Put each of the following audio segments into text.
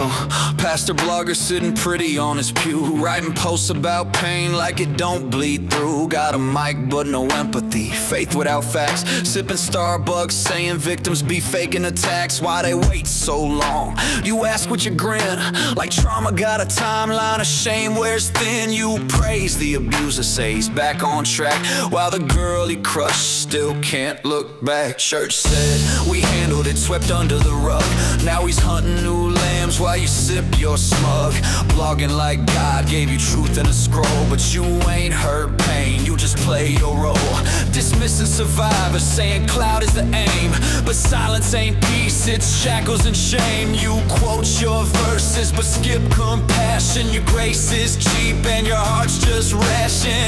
Pastor blogger sitting pretty on his pew, writing posts about pain like it don't bleed through. Got a mic but no empathy, faith without facts. Sipping Starbucks, saying victims be faking attacks. Why they wait so long? You ask with your grin, like trauma got a timeline of shame wears thin. You praise the abuser, say he's back on track, while the girl he crushed still can't look back. Church said we handled it, swept under the rug. Now he's hunting new lambs while you sip your smug. Blogging like God gave you truth in a scroll, but you ain't heard pain, you just play your role. Dismissing survivors, saying cloud is the aim, but silence ain't peace, it's shackles and shame. You quote your verses but skip compassion. Your grace is cheap and your heart's just rationed.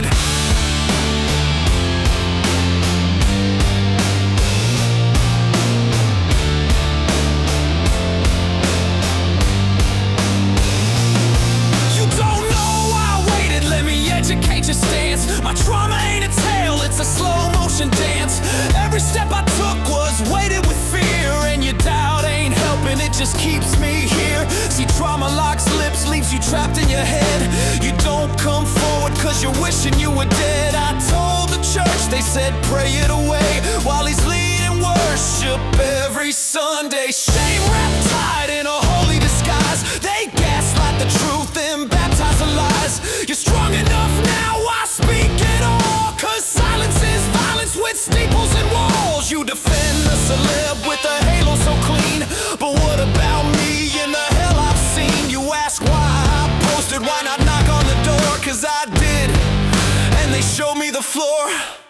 My trauma ain't a tale, it's a slow motion dance. Every step I took was weighted with fear, and your doubt ain't helping, it just keeps me here. See, trauma locks lips, leaves you trapped in your head. You don't come forward cause you're wishing you were dead. I told the church, they said pray it away, while he's leading worship every Sunday. Shame wrapped tight in a holy disguise, they gaslight the truth and baptize the lies. You're strong enough now, I speak it all, cause silence is violence with steeples and walls. You defend the celeb with a halo so clean, but what about me and the hell I've seen? You ask why I posted, why not knock on the door? Cause I did, and they showed me the floor.